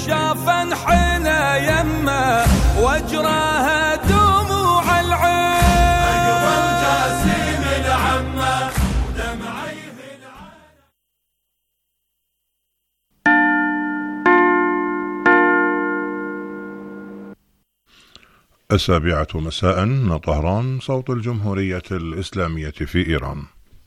شافا حنا يمه واجراها دموع العين اقبل جاسم العمه دمعي في السابعة مساء من طهران، صوت الجمهورية الإسلامية في إيران.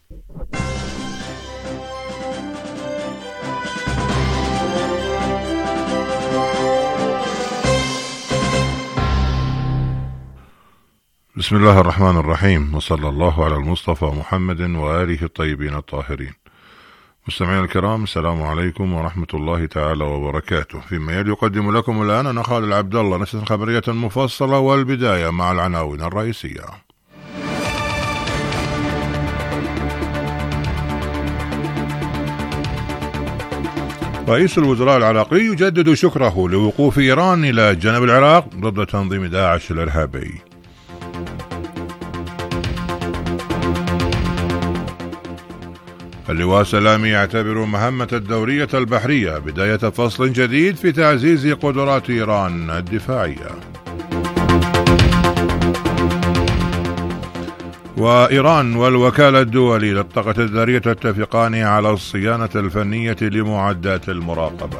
بسم الله الرحمن الرحيم، وصلى الله على المصطفى محمد وآله الطيبين الطاهرين. مستمعينا الكرام، السلام عليكم ورحمة الله تعالى وبركاته. فيما يلي يقدم لكم الآن أنا خالد عبد الله نشرة خبرية مفصلة، والبداية مع العناوين الرئيسية. رئيس الوزراء العراقي يجدد شكره لوقوف إيران إلى جانب العراق ضد تنظيم داعش الإرهابي. اللواء سلامي يعتبر مهمة الدورية البحرية بداية فصل جديد في تعزيز قدرات إيران الدفاعية. وإيران والوكالة الدولية للطاقة الذرية تتفقان على الصيانة الفنية لمعدات المراقبة.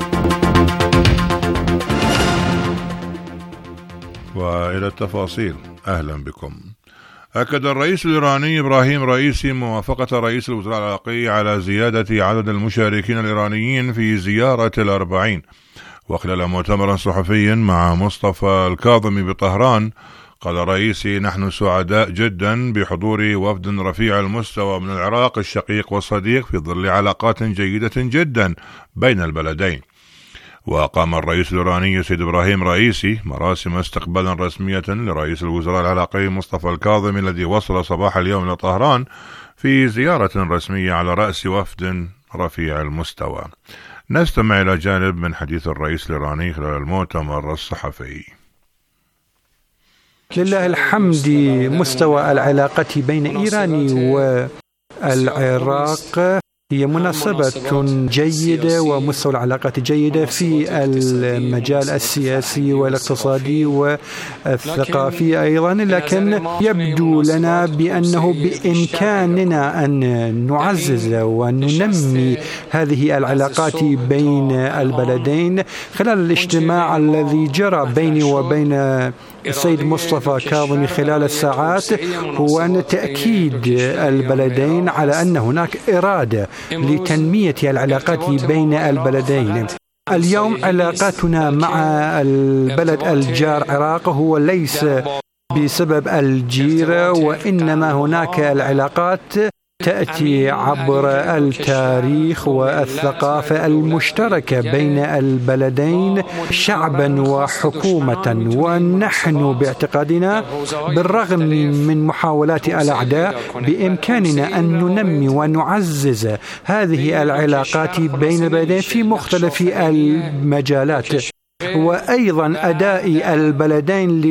وإلى التفاصيل، أهلا بكم. أكد الرئيس الإيراني إبراهيم رئيسي موافقة رئيس الوزراء العراقي على زيادة عدد المشاركين الإيرانيين في زيارة ال40. وخلال مؤتمر صحفي مع مصطفى الكاظمي بطهران، قال رئيسي: نحن سعداء جدا بحضور وفد رفيع المستوى من العراق الشقيق والصديق في ظل علاقات جيدة جدا بين البلدين. وقام الرئيس الإيراني سيد إبراهيم رئيسي مراسم استقبالا رسمية لرئيس الوزراء العراقي مصطفى الكاظمي الذي وصل صباح اليوم إلى طهران في زيارة رسمية على رأس وفد رفيع المستوى. نستمع إلى جانب من حديث الرئيس الإيراني خلال المؤتمر الصحفي. لله الحمد، مستوى العلاقة بين إيران والعراق هي مناسبة جيدة، ومستوى العلاقات جيدة في المجال السياسي والاقتصادي والثقافي أيضا، لكن يبدو لنا بأنه بإمكاننا أن نعزز وننمي هذه العلاقات بين البلدين. خلال الاجتماع الذي جرى بيني وبين السيد مصطفى كاظمي خلال الساعات هو أن تأكيد البلدين على أن هناك إرادة لتنمية العلاقات بين البلدين. اليوم علاقاتنا مع البلد الجار العراق هو ليس بسبب الجيرة، وإنما هناك العلاقات تأتي عبر التاريخ والثقافة المشتركة بين البلدين شعبا وحكومة. ونحن باعتقادنا بالرغم من محاولات الأعداء بإمكاننا أن ننمي ونعزز هذه العلاقات بين البلدين في مختلف المجالات، وأيضا أداء البلدين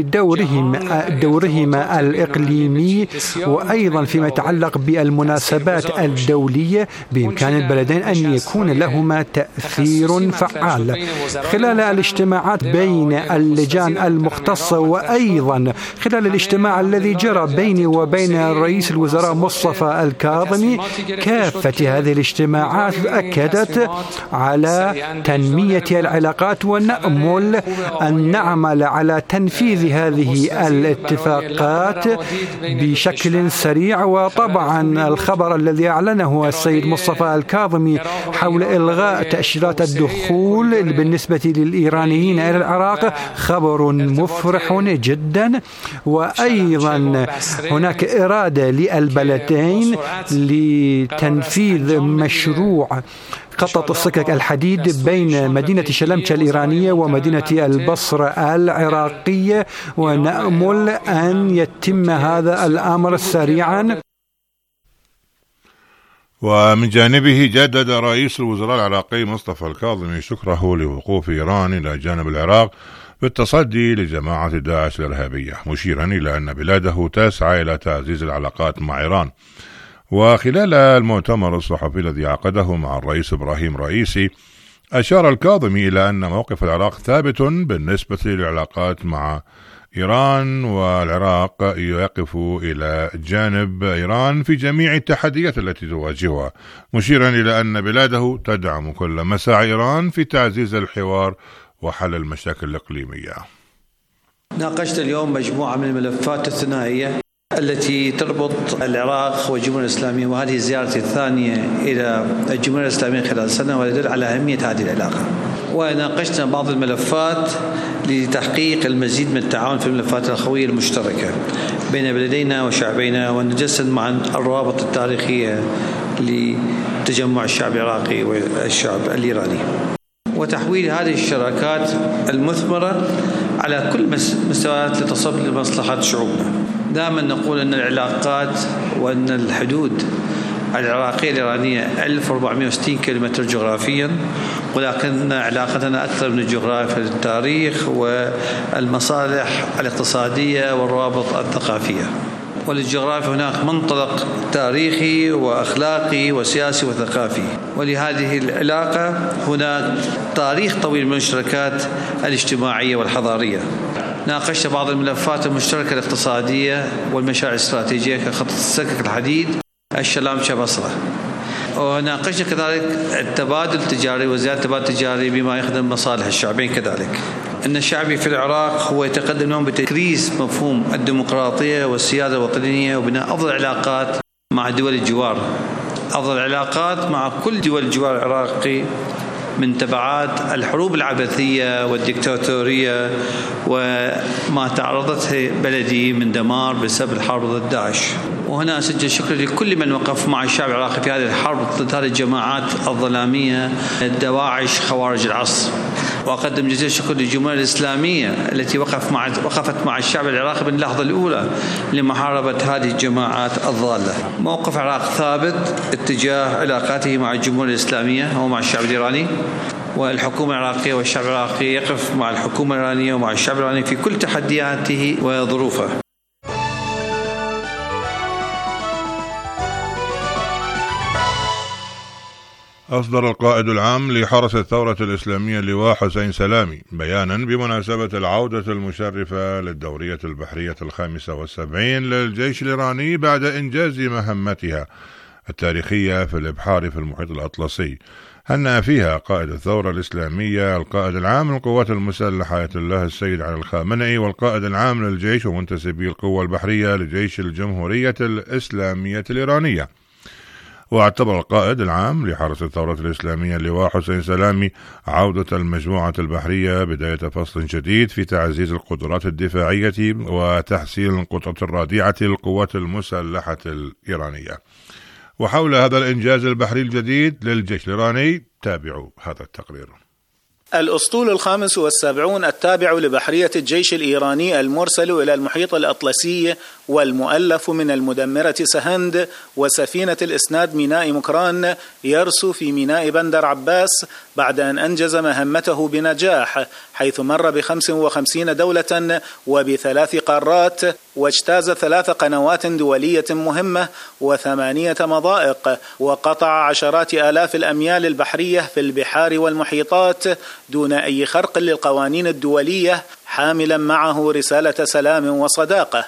لدورهما الإقليمي، وأيضا فيما يتعلق بالمناسبات الدولية بإمكان البلدين أن يكون لهما تأثير فعال. خلال الاجتماعات بين اللجان المختصة، وأيضا خلال الاجتماع الذي جرى بيني وبين رئيس الوزراء مصطفى الكاظمي، كافة هذه الاجتماعات أكدت على تنمية العلاقات، ونأمل أن نعمل على تنفيذ هذه الاتفاقات بشكل سريع. وطبعا الخبر الذي أعلنه السيد مصطفى الكاظمي حول إلغاء تأشيرات الدخول بالنسبة للإيرانيين إلى العراق خبر مفرح جدا. وأيضا هناك إرادة للبلدين لتنفيذ مشروع خطط السكك الحديد بين مدينة شلمشة الإيرانية ومدينة البصرة العراقية، ونأمل أن يتم هذا الأمر سريعا. ومن جانبه جدد رئيس الوزراء العراقي مصطفى الكاظمي شكره لوقوف إيران إلى جانب العراق بالتصدي لجماعة داعش الإرهابية، مشيرا إلى أن بلاده تسعى إلى تعزيز العلاقات مع إيران. وخلال المؤتمر الصحفي الذي عقده مع الرئيس إبراهيم رئيسي، أشار الكاظمي إلى أن موقف العراق ثابت بالنسبة للعلاقات مع إيران، والعراق يقف إلى جانب إيران في جميع التحديات التي تواجهها، مشيرا إلى أن بلاده تدعم كل مساعي إيران في تعزيز الحوار وحل المشاكل الإقليمية. ناقشت اليوم مجموعة من الملفات الثنائية التي تربط العراق والجمهورية الإسلامية، وهذه زيارتي الثانية إلى الجمهورية الإسلامية خلال سنة، ويدل على أهمية هذه العلاقة. وناقشنا بعض الملفات لتحقيق المزيد من التعاون في الملفات الأخوية المشتركة بين بلدينا وشعبينا، ونجسد معا الروابط التاريخية لتجمع الشعب العراقي والشعب الإيراني، وتحويل هذه الشراكات المثمرة على كل مستويات لتصب لمصلحة شعوبنا. دائما نقول أن العلاقات وأن الحدود العراقية الإيرانية 1460 كيلومتر جغرافيا، ولكن علاقتنا أكثر من الجغرافيا، التاريخ والمصالح الاقتصادية والروابط الثقافية. وللجغرافيا هناك منطلق تاريخي وأخلاقي وسياسي وثقافي، ولهذه العلاقة هناك تاريخ طويل من المشتركات الاجتماعية والحضارية. ناقشت بعض الملفات المشتركة الاقتصادية والمشاريع الاستراتيجية كخط السكك الحديد الشلامشة بصرة، وناقشنا كذلك التبادل التجاري وزيادة التبادل التجاري بما يخدم مصالح الشعبين. كذلك أن الشعبي في العراق هو يتقدم اليوم بتكريس مفهوم الديمقراطية والسيادة الوطنية وبناء أفضل العلاقات مع دول الجوار، أفضل العلاقات مع كل دول الجوار العراقي من تبعات الحروب العبثية والديكتاتورية وما تعرضته بلدي من دمار بسبب الحرب ضد داعش. وهنا أسجل شكر لكل من وقف مع الشعب العراقي في هذه الحرب ضد هذه الجماعات الظلامية دواعش خوارج العصر. وأقدم جزيل شكر للجمهورية الإسلامية التي وقفت مع الشعب العراقي من اللحظة الأولى لمحاربة هذه الجماعات الضالة. موقف العراق ثابت اتجاه علاقاته مع الجمهورية الإسلامية ومع الشعب الإيراني، والحكومة العراقية والشعب العراقي يقف مع الحكومة الإيرانية ومع الشعب الإيراني في كل تحدياته وظروفه. أصدر القائد العام لحرس الثورة الإسلامية اللواء حسين سلامي بيانا بمناسبة العودة المشرفة للدورية البحرية 75 للجيش الإيراني بعد إنجاز مهمتها التاريخية في الإبحار في المحيط الأطلسي. هنأ فيها قائد الثورة الإسلامية القائد العام للقوات المسلحة آية الله السيد علي الخامنئي، والقائد العام للجيش ومنتسبي القوة البحرية لجيش الجمهورية الإسلامية الإيرانية. واعتبر القائد العام لحرس الثورة الإسلامية اللواء حسين سلامي عودة المجموعة البحرية بداية فصل جديد في تعزيز القدرات الدفاعية وتحسين القدرة الرادعة للقوات المسلحة الإيرانية. وحول هذا الإنجاز البحري الجديد للجيش الإيراني تابعوا هذا التقرير. الأسطول 75 التابع لبحرية الجيش الإيراني المرسل إلى المحيط الأطلسي والمؤلف من المدمرة سهند وسفينة الإسناد ميناء مكران يرسو في ميناء بندر عباس بعد أن أنجز مهمته بنجاح، حيث مر ب55 دولة وب3 قارات، واجتاز 3 قنوات دولية مهمة و8 مضائق، وقطع عشرات آلاف الأميال البحرية في البحار والمحيطات دون أي خرق للقوانين الدولية، حاملا معه رسالة سلام وصداقة.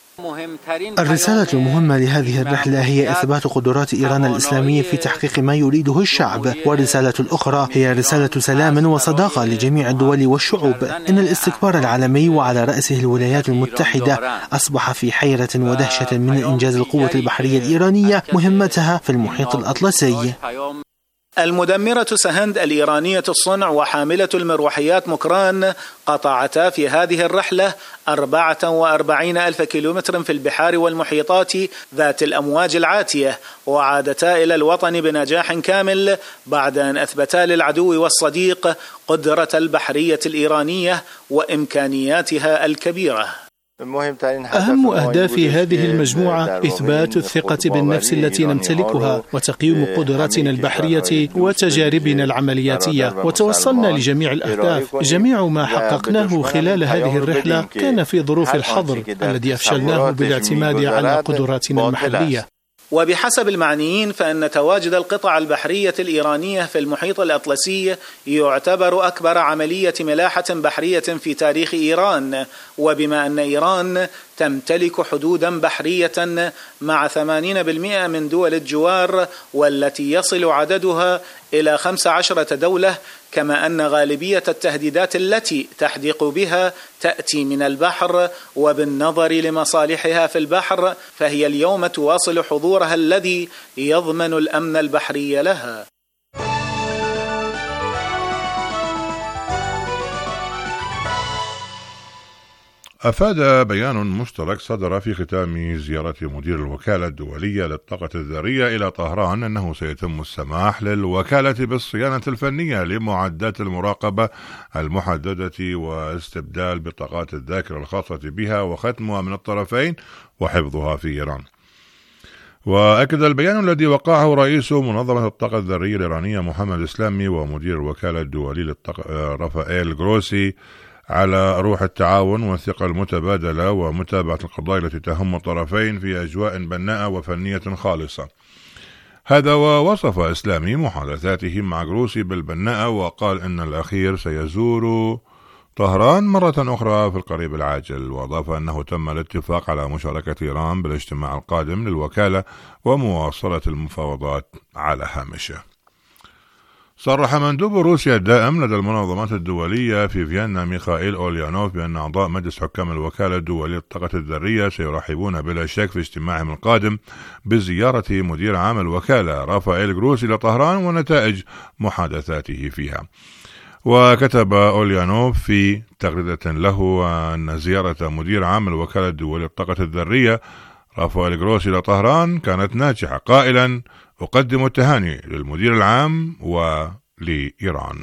الرسالة المهمة لهذه الرحلة هي إثبات قدرات إيران الإسلامية في تحقيق ما يريده الشعب، والرسالة الأخرى هي رسالة سلام وصداقة لجميع الدول والشعوب. إن الاستكبار العالمي وعلى رأسه الولايات المتحدة أصبح في حيرة ودهشة من إنجاز القوة البحرية الإيرانية مهمتها في المحيط الأطلسي. المدمرة سهند الإيرانية الصنع وحاملة المروحيات مكران قطعتا في هذه الرحلة 44,000 كيلومتر في البحار والمحيطات ذات الأمواج العاتية، وعادتا إلى الوطن بنجاح كامل بعد أن أثبتا للعدو والصديق قدرة البحرية الإيرانية وإمكانياتها الكبيرة. أهم أهداف هذه المجموعة إثبات الثقة بالنفس التي نمتلكها وتقييم قدراتنا البحرية وتجاربنا العملياتية، وتوصلنا لجميع الأهداف. جميع ما حققناه خلال هذه الرحلة كان في ظروف الحظر الذي أفشلناه بالاعتماد على قدراتنا المحلية. وبحسب المعنيين فإن تواجد القطع البحرية الإيرانية في المحيط الأطلسي يعتبر أكبر عملية ملاحة بحرية في تاريخ إيران، وبما أن إيران تمتلك حدودا بحرية مع 80% من دول الجوار والتي يصل عددها إلى 15 دولة، كما أن غالبية التهديدات التي تحدق بها تأتي من البحر، وبالنظر لمصالحها في البحر فهي اليوم تواصل حضورها الذي يضمن الأمن البحري لها. أفاد بيان مشترك صدر في ختام زيارة مدير الوكالة الدولية للطاقة الذرية إلى طهران أنه سيتم السماح للوكالة بالصيانة الفنية لمعدات المراقبة المحددة واستبدال بطاقات الذاكرة الخاصة بها وختمها من الطرفين وحفظها في إيران. وأكد البيان الذي وقعه رئيس منظمة الطاقة الذرية الإيرانية محمد الإسلامي ومدير الوكالة الدولية للطاقة رافائيل جروسي على روح التعاون والثقة المتبادلة ومتابعة القضايا التي تهم الطرفين في أجواء بناءة وفنية خالصة. هذا ووصف إسلامي محادثاته مع جروسي بالبناءة، وقال إن الأخير سيزور طهران مرة أخرى في القريب العاجل، وأضاف أنه تم الاتفاق على مشاركة إيران بالاجتماع القادم للوكالة ومواصلة المفاوضات على هامشه. صرح مندوب روسيا الدائم لدى المنظمات الدولية في فيينا ميخائيل أوليانوف بأن أعضاء مجلس حكام الوكالة الدولية للطاقة الذرية سيرحبون بلا شك في اجتماعهم القادم بزيارة مدير عام الوكالة رافائيل جروسي لطهران ونتائج محادثاته فيها. وكتب أوليانوف في تغريدة له أن زيارة مدير عام الوكالة الدولية للطاقة الذرية رافائيل جروسي لطهران كانت ناجحة، قائلا: أقدم التهاني للمدير العام ولإيران.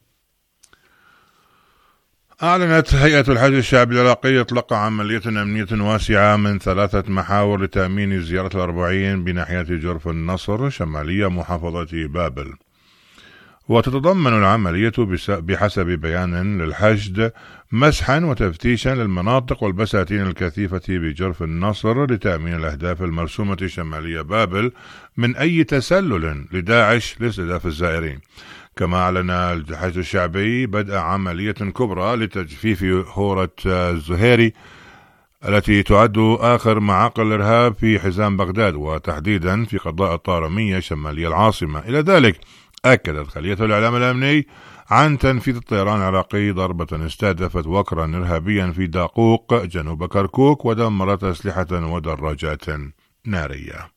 أعلنت هيئة الحج الشعبي العراقي إطلاق عملية أمنية واسعة من 3 محاور لتأمين زيارة ال40 بناحية جرف النصر شمالية محافظة بابل. وتتضمن العملية بحسب بيان للحشد مسحا وتفتيشا للمناطق والبساتين الكثيفة بجرف النصر لتأمين الأهداف المرسومة شمالية بابل من أي تسلل لداعش لاستهداف الزائرين. كما أعلن الحشد الشعبي بدء عملية كبرى لتجفيف هورة الزهيري التي تعد آخر معاقل الإرهاب في حزام بغداد، وتحديدا في قضاء الطارمية شمالية العاصمة. إلى ذلك أكدت خلية الإعلام الأمني عن تنفيذ الطيران العراقي ضربة استهدفت وكرا إرهابيا في داقوق جنوب كركوك ودمرت أسلحة ودراجات نارية.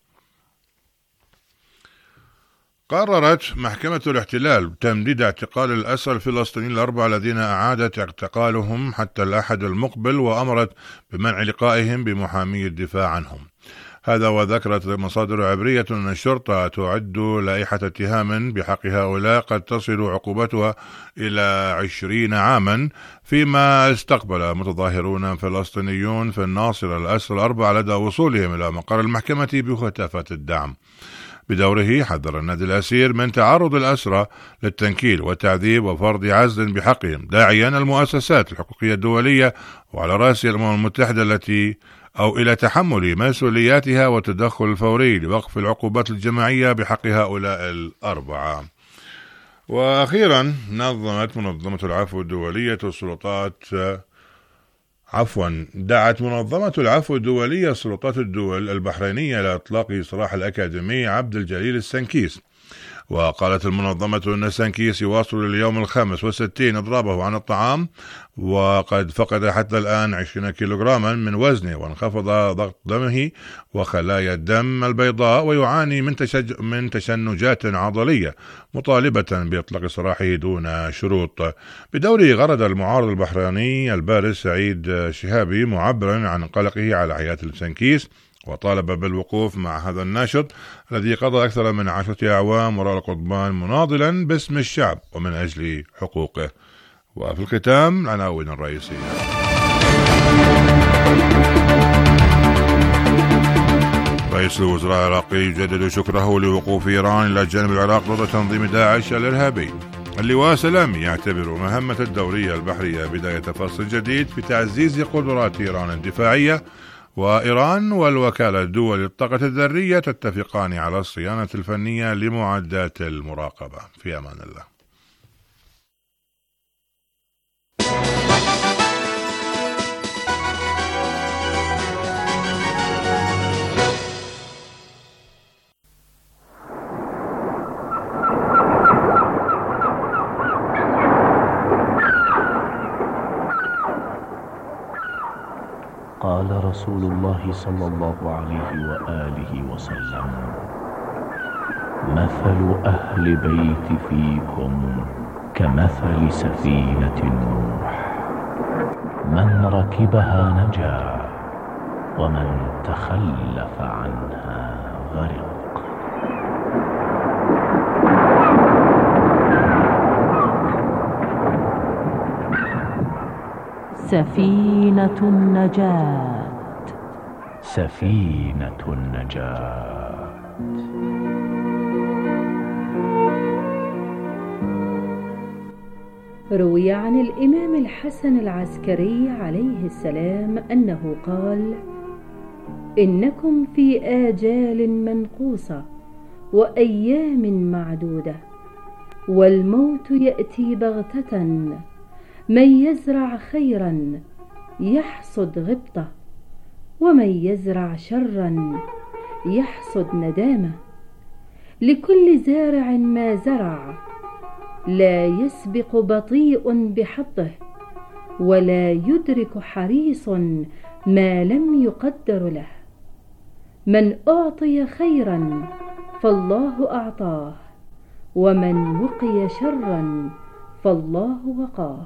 قررت محكمة الاحتلال تمديد اعتقال الأسرى الفلسطينيين الأربعة الذين أعادت اعتقالهم حتى الأحد المقبل، وأمرت بمنع لقائهم بمحامي الدفاع عنهم. هذا وذكرت مصادر عبرية أن الشرطة تعد لائحة اتهام بحق هؤلاء قد تصل عقوبتها إلى 20 عاما، فيما استقبل متظاهرون فلسطينيون في الناصرة الأسرى الأربعة لدى وصولهم إلى مقر المحكمة بهتافات الدعم. بدوره حذر النادي الأسير من تعرض الأسرى للتنكيل والتعذيب وفرض عزل بحقهم، داعيا المؤسسات الحقوقية الدولية وعلى رأسها الأمم المتحدة إلى تحمل مسؤولياتها والتدخل الفوري لوقف العقوبات الجماعية بحق هؤلاء الأربعة. وأخيرا دعت منظمة العفو الدولية السلطات الدول البحرينية إلى إطلاق سراح الأكاديمي عبد الجليل السنكيس. وقالت المنظمة أن السنكيس يواصل اليوم 65 إضرابه عن الطعام، وقد فقد حتى الآن 20 كيلوغراما من وزنه، وانخفض ضغط دمه وخلايا الدم البيضاء، ويعاني من تشنجات عضلية، مطالبة بإطلاق سراحه دون شروط. بدوره غرد المعارض البحريني البارز سعيد شهابي معبرا عن قلقه على حياة السنكيس، وطالب بالوقوف مع هذا الناشط الذي قضى أكثر من 10 أعوام وراء القضبان مناضلا باسم الشعب ومن أجل حقوقه. وفي الختام العناوين الرئيسية. رئيس الوزراء العراقي يجدد شكره لوقوف إيران إلى جانب العراق ضد تنظيم داعش الإرهابي. اللواء سلامي يعتبر مهمة الدورية البحرية بداية فصل جديد في تعزيز قدرات إيران الدفاعية. وإيران والوكالة الدولية للطاقة الذرية تتفقان على الصيانة الفنية لمعدات المراقبة. في أمان الله. قال رسول الله صلى الله عليه وآله وسلم: مثل أهل بيت فيكم كمثل سفينة نوح، من ركبها نجا ومن تخلف عنها غرق. سفينة النجاة. سفينة النجاة. روي عن الإمام الحسن العسكري عليه السلام أنه قال: إنكم في آجال منقوصة وأيام معدودة، والموت يأتي بغتة، من يزرع خيرا يحصد غبطة، ومن يزرع شرا يحصد ندامة. لكل زارع ما زرع، لا يسبق بطيء بحظه، ولا يدرك حريص ما لم يقدر له. من أعطي خيرا فالله أعطاه، ومن وقي شرا فالله وقاه.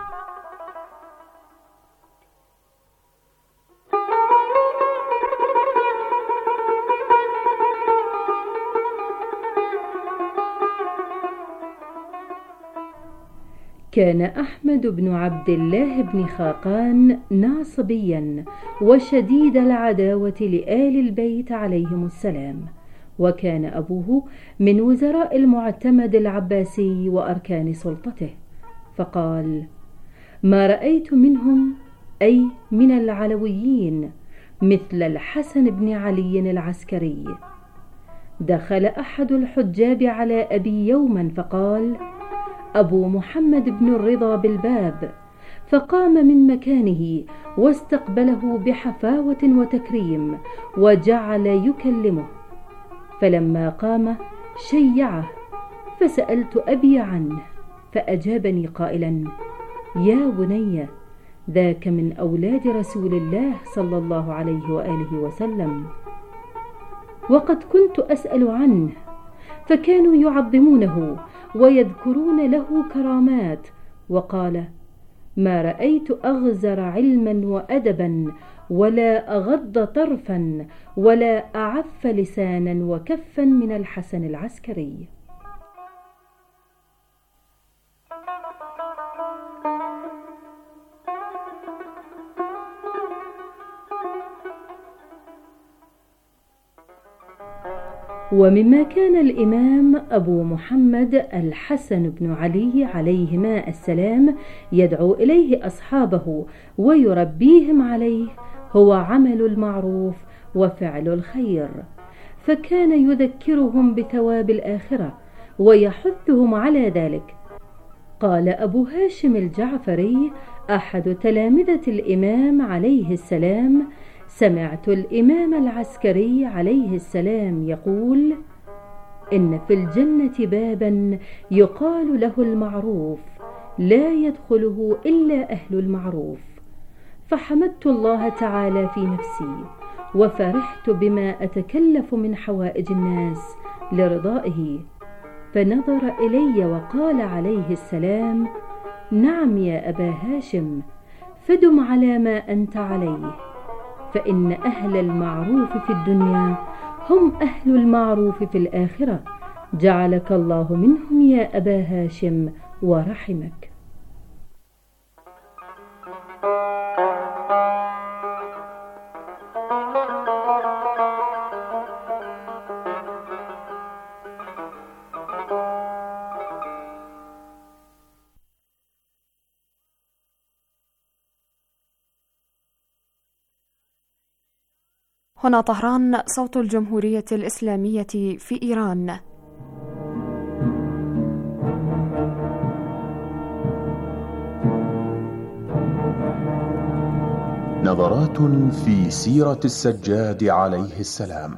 كان أحمد بن عبد الله بن خاقان ناصبيا وشديد العداوة لآل البيت عليهم السلام، وكان أبوه من وزراء المعتمد العباسي وأركان سلطته، فقال: ما رأيت منهم، أي من العلويين، مثل الحسن بن علي العسكري. دخل أحد الحجاب على أبي يوما فقال: أبو محمد بن الرضا بالباب، فقام من مكانه واستقبله بحفاوة وتكريم، وجعل يكلمه. فلما قام شيعه، فسألت أبي عنه، فأجابني قائلا: يا بني، ذاك من أولاد رسول الله صلى الله عليه وآله وسلم. وقد كنت أسأل عنه، فكانوا يعظمونه ويذكرون له كرامات. وقال: ما رأيت أغزر علما وأدبا، ولا أغض طرفا، ولا أعف لسانا وكفا من الحسن العسكري. ومما كان الإمام أبو محمد الحسن بن علي عليهما السلام يدعو إليه أصحابه ويربيهم عليه هو عمل المعروف وفعل الخير، فكان يذكرهم بثواب الآخرة ويحثهم على ذلك. قال أبو هاشم الجعفري أحد تلامذة الإمام عليه السلام: سمعت الإمام العسكري عليه السلام يقول: إن في الجنة بابا يقال له المعروف، لا يدخله إلا أهل المعروف. فحمدت الله تعالى في نفسي، وفرحت بما أتكلف من حوائج الناس لرضائه، فنظر إلي وقال عليه السلام: نعم يا أبا هاشم، فدم على ما أنت عليه، فإن أهل المعروف في الدنيا هم أهل المعروف في الآخرة، جعلك الله منهم يا أبا هاشم ورحمك. هنا طهران، صوت الجمهورية الإسلامية في إيران. نظرات في سيرة السجاد عليه السلام.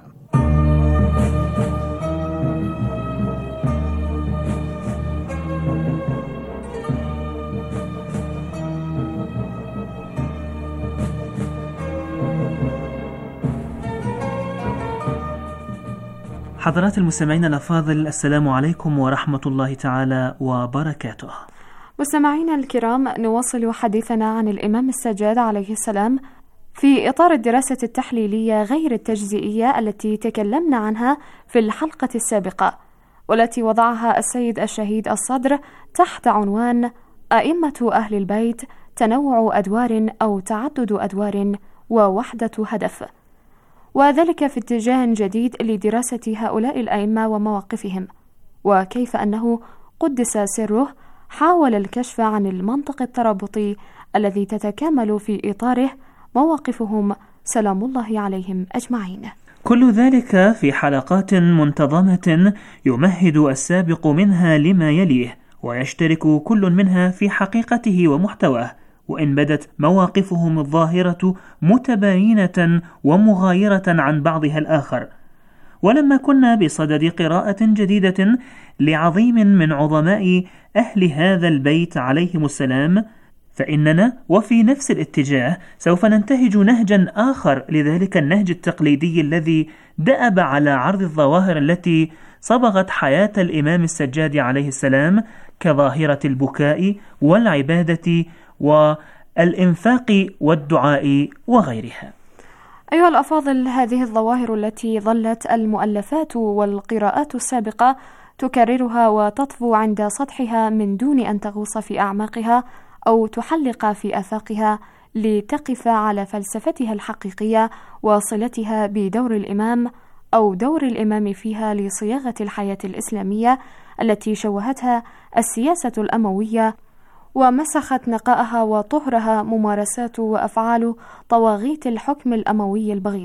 حضرات المستمعين الأفاضل، السلام عليكم ورحمة الله تعالى وبركاته. مستمعينا الكرام، نواصل حديثنا عن الإمام السجاد عليه السلام في إطار الدراسة التحليلية غير التجزئية التي تكلمنا عنها في الحلقة السابقة، والتي وضعها السيد الشهيد الصدر تحت عنوان أئمة أهل البيت، تنوع أدوار أو تعدد أدوار ووحدة هدف، وذلك في اتجاه جديد لدراسة هؤلاء الأئمة ومواقفهم، وكيف أنه قدس سره حاول الكشف عن المنطق الترابطي الذي تتكامل في إطاره مواقفهم سلام الله عليهم أجمعين. كل ذلك في حلقات منتظمة يمهد السابق منها لما يليه، ويشترك كل منها في حقيقته ومحتواه، وإن بدت مواقفهم الظاهرة متباينة ومغايرة عن بعضها الآخر. ولما كنا بصدد قراءة جديدة لعظيم من عظماء أهل هذا البيت عليهم السلام، فإننا وفي نفس الاتجاه سوف ننتهج نهجا آخر لذلك النهج التقليدي الذي دأب على عرض الظواهر التي صبغت حياة الإمام السجاد عليه السلام، كظاهرة البكاء والعبادة والإنفاق والدعاء وغيرها. أيها الأفاضل، هذه الظواهر التي ظلت المؤلفات والقراءات السابقة تكررها وتطفو عند سطحها من دون أن تغوص في أعماقها أو تحلق في آفاقها لتقف على فلسفتها الحقيقية وصلتها بدور الإمام أو دور الإمام فيها لصياغة الحياة الإسلامية التي شوهتها السياسة الأموية ومسخت نقائها وطهرها ممارسات وأفعال طواغيت الحكم الأموي البغيض.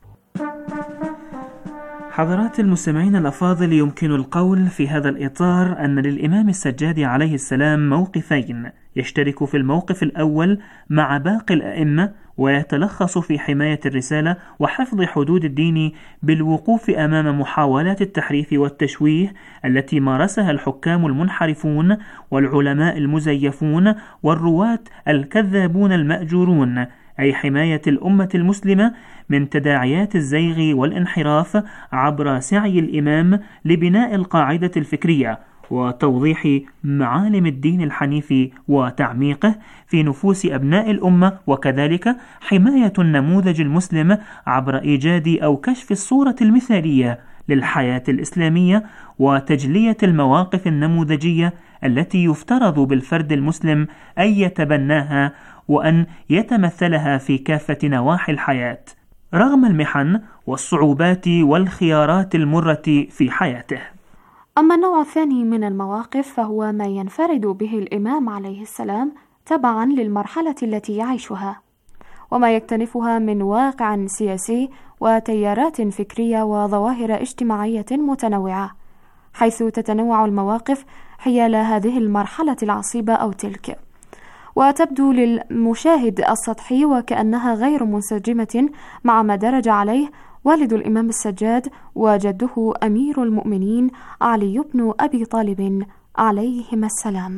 حضرات المستمعين الأفاضل، يمكن القول في هذا الإطار أن للإمام السجاد عليه السلام موقفين، يشترك في الموقف الأول مع باقي الأئمة، ويتلخص في حماية الرسالة وحفظ حدود الدين بالوقوف أمام محاولات التحريف والتشويه التي مارسها الحكام المنحرفون والعلماء المزيفون والرواة الكذابون المأجورون، أي حماية الأمة المسلمة من تداعيات الزيغ والانحراف عبر سعي الإمام لبناء القاعدة الفكرية وتوضيح معالم الدين الحنيف وتعميقه في نفوس أبناء الأمة، وكذلك حماية النموذج المسلم عبر إيجاد أو كشف الصورة المثالية للحياة الإسلامية وتجلية المواقف النموذجية التي يفترض بالفرد المسلم أن يتبناها وأن يتمثلها في كافة نواحي الحياة رغم المحن والصعوبات والخيارات المرة في حياته. أما النوع الثاني من المواقف فهو ما ينفرد به الإمام عليه السلام تبعا للمرحلة التي يعيشها، وما يكتنفها من واقع سياسي وتيارات فكرية وظواهر اجتماعية متنوعة، حيث تتنوع المواقف حيال هذه المرحلة العصيبة أو تلك، وتبدو للمشاهد السطحي وكأنها غير منسجمة مع ما درج عليه والد الإمام السجاد وجده أمير المؤمنين علي بن أبي طالب عليهما السلام.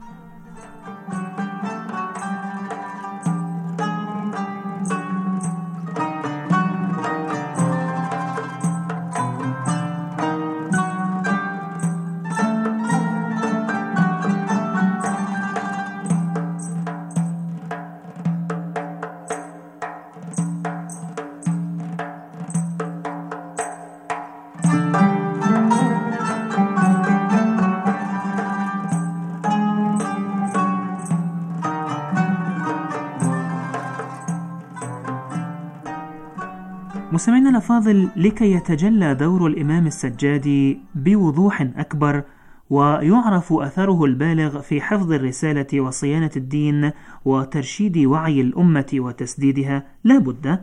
مستمعينا الأفاضل، لكي يتجلى دور الإمام السجاد بوضوح أكبر ويعرف أثره البالغ في حفظ الرسالة وصيانة الدين وترشيد وعي الأمة وتسديدها، لا بد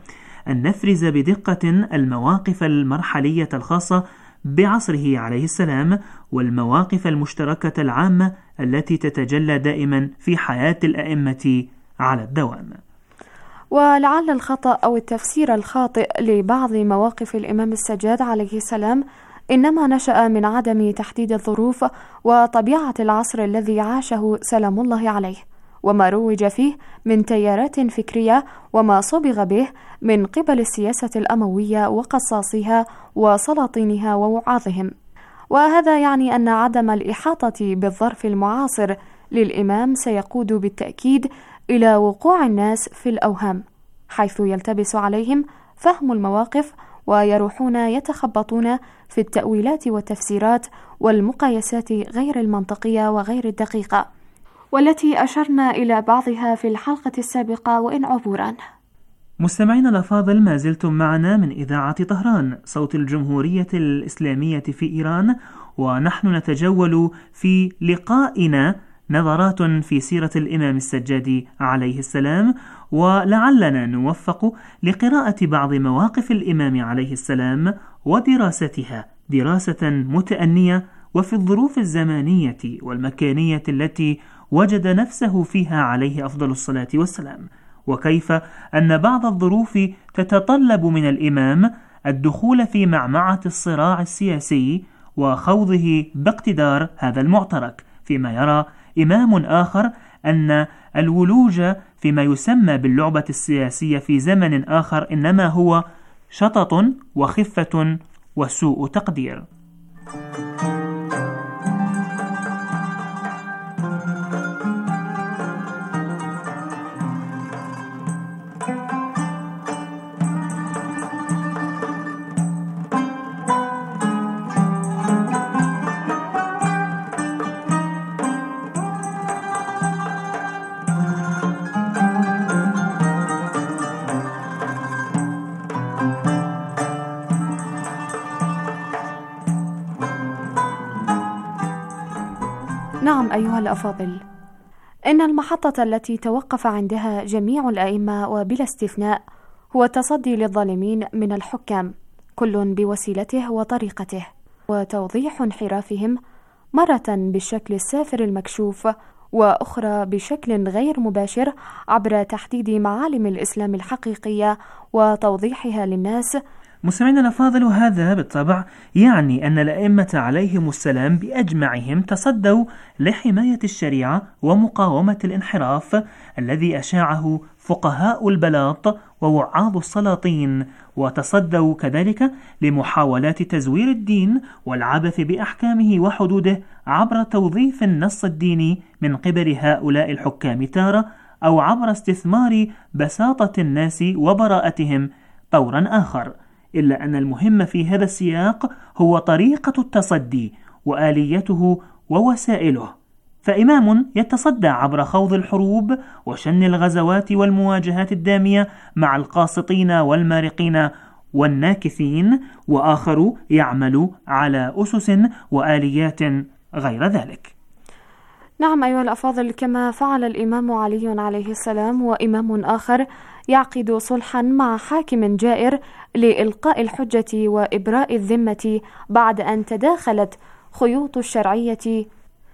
أن نفرز بدقة المواقف المرحلية الخاصة بعصره عليه السلام والمواقف المشتركة العامة التي تتجلى دائما في حياة الأئمة على الدوام. ولعل الخطأ أو التفسير الخاطئ لبعض مواقف الإمام السجاد عليه السلام إنما نشأ من عدم تحديد الظروف وطبيعة العصر الذي عاشه سلام الله عليه، وما روج فيه من تيارات فكرية وما صبغ به من قبل السياسة الأموية وقصاصها وسلاطينها ووعاظهم. وهذا يعني أن عدم الإحاطة بالظرف المعاصر للإمام سيقود بالتأكيد إلى وقوع الناس في الأوهام، حيث يلتبس عليهم فهم المواقف ويروحون يتخبطون في التأويلات والتفسيرات والمقايسات غير المنطقية وغير الدقيقة، والتي أشرنا إلى بعضها في الحلقة السابقة وإن عبورا. مستمعينا الأفاضل، ما زلتم معنا من إذاعة طهران صوت الجمهورية الإسلامية في إيران، ونحن نتجول في لقائنا نظرات في سيرة الإمام السجاد عليه السلام، ولعلنا نوفق لقراءة بعض مواقف الإمام عليه السلام ودراستها دراسة متأنية وفي الظروف الزمانية والمكانية التي وجد نفسه فيها عليه أفضل الصلاة والسلام، وكيف أن بعض الظروف تتطلب من الإمام الدخول في معمعة الصراع السياسي وخوضه باقتدار هذا المعترك، فيما يرى إمام آخر أن الولوج فيما يسمى باللعبة السياسية في زمن آخر إنما هو شطط وخفة وسوء تقدير. نعم أيها الأفاضل، إن المحطة التي توقف عندها جميع الأئمة وبلا استثناء هو التصدي للظالمين من الحكام، كل بوسيلته وطريقته، وتوضيح انحرافهم مرة بالشكل السافر المكشوف وأخرى بشكل غير مباشر عبر تحديد معالم الإسلام الحقيقية وتوضيحها للناس. مستمعينا الأفاضل، هذا بالطبع يعني أن الأئمة عليهم السلام بأجمعهم تصدوا لحماية الشريعة ومقاومة الانحراف الذي أشاعه فقهاء البلاط ووعاظ السلاطين، وتصدوا كذلك لمحاولات تزوير الدين والعبث بأحكامه وحدوده عبر توظيف النص الديني من قبل هؤلاء الحكام تارة، أو عبر استثمار بساطة الناس وبراءتهم طورا آخر. إلا أن المهم في هذا السياق هو طريقة التصدي وآليته ووسائله، فإمام يتصدى عبر خوض الحروب وشن الغزوات والمواجهات الدامية مع القاسطين والمارقين والناكثين، وآخر يعمل على أسس وآليات غير ذلك. نعم أيها الأفاضل، كما فعل الإمام علي عليه السلام وإمام آخر يعقد صلحا مع حاكم جائر لإلقاء الحجة وإبراء الذمة بعد أن تداخلت خيوط الشرعية،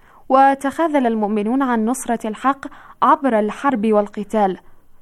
وتخاذل المؤمنون عن نصرة الحق عبر الحرب والقتال.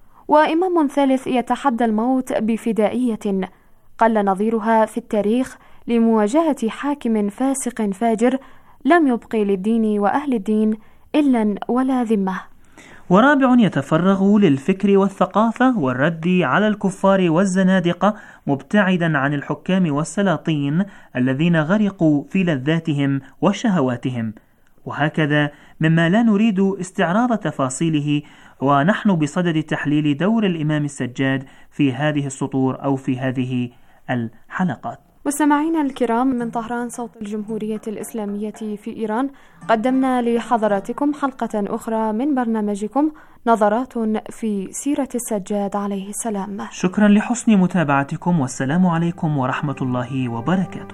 وإمام ثالث يتحدى الموت بفدائية قل نظيرها في التاريخ لمواجهة حاكم فاسق فاجر لم يبقي للدين وأهل الدين إلا ولا ذمة. ورابع يتفرغ للفكر والثقافة والرد على الكفار والزنادقة مبتعدا عن الحكام والسلاطين الذين غرقوا في لذاتهم وشهواتهم. وهكذا مما لا نريد استعراض تفاصيله ونحن بصدد تحليل دور الإمام السجاد في هذه السطور أو في هذه الحلقات. مستمعينا الكرام، من طهران صوت الجمهورية الإسلامية في إيران قدمنا لحضراتكم حلقة أخرى من برنامجكم نظرات في سيرة السجاد عليه السلام. شكرا لحسن متابعتكم، والسلام عليكم ورحمة الله وبركاته.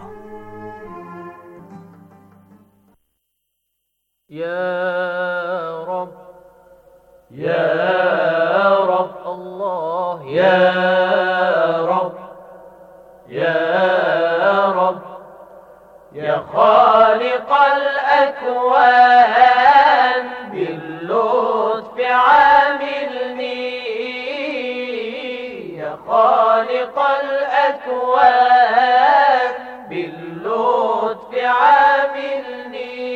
يا رب يا رب الله يا رب خالق الأكوان باللطف عاملني يا خالق الأكوان باللطف عاملني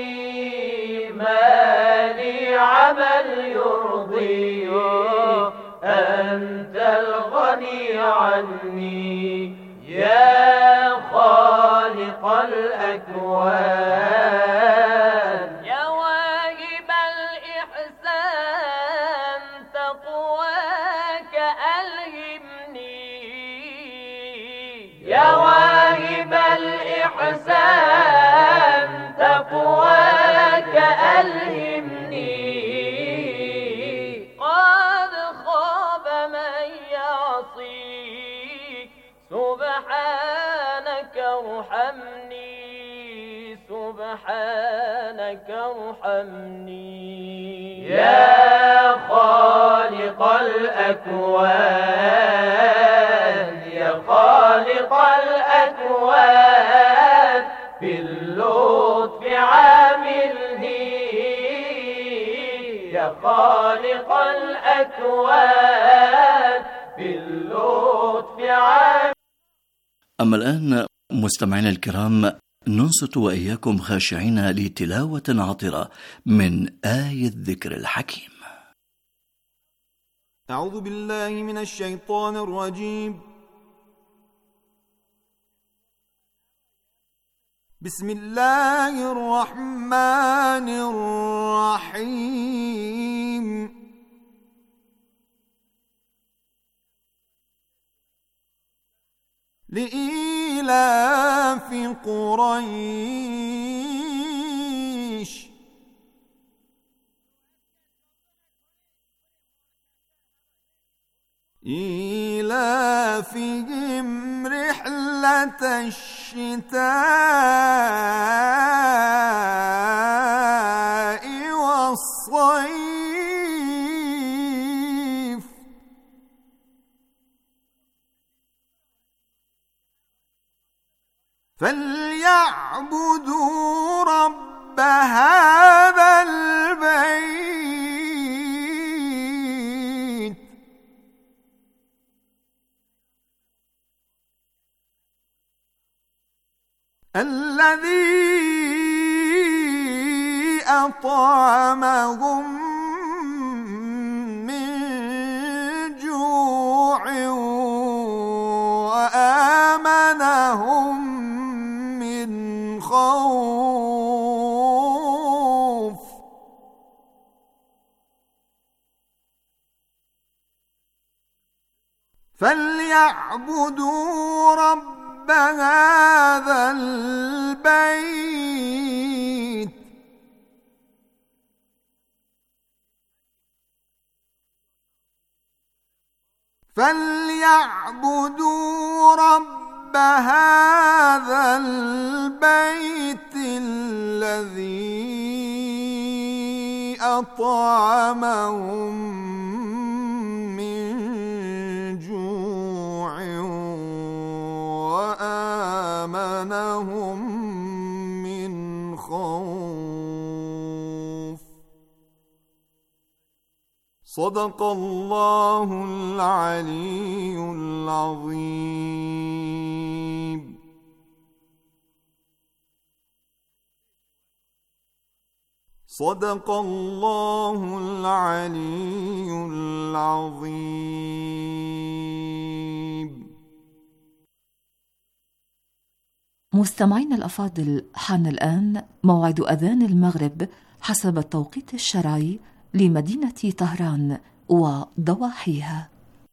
ما لي عمل يرضي أنت الغني عني يا خالق الأكوان يا واهب الإحسان تقواك ألهمني يا واهب الإحسان تقواك ألهمني قد خاب من يعصيك سبحانك ارحمني سبحانك ارحمني يا خالق الأكوان يا خالق الأكوان باللطف عاملني يا خالق الأكوان باللطف عاملني. أما الآن مستمعينا الكرام ننصت وإياكم خاشعين لتلاوة عطرة من آية الذكر الحكيم. أعوذ بالله من الشيطان الرجيم. بسم الله الرحمن الرحيم. لإيلاف قريش إيلافهم رحلة الشتاء والصيف فليعبدوا رب هذا البيت الذي أطعمهم من جوع وآمنهم من خوف. فليعبدوا رب هذا البيت فليعبدوا رب هذا البيت الذي أطعمهم من جوع وآمنهم من خوف. صدق الله العلي العظيم. صدق الله العلي العظيم. مستمعينا الأفاضل، حان الآن موعد أذان المغرب حسب التوقيت الشرعي لمدينة طهران وضواحيها.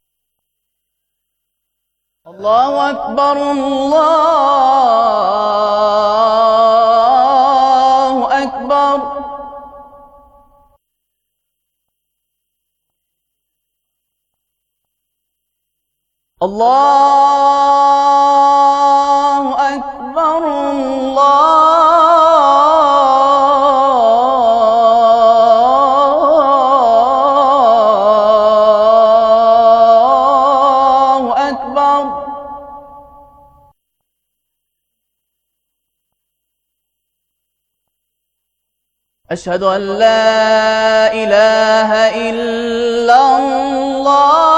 الله أكبر الله أكبر. الله أكبر الله أكبر. أشهد أن لا إله إلا الله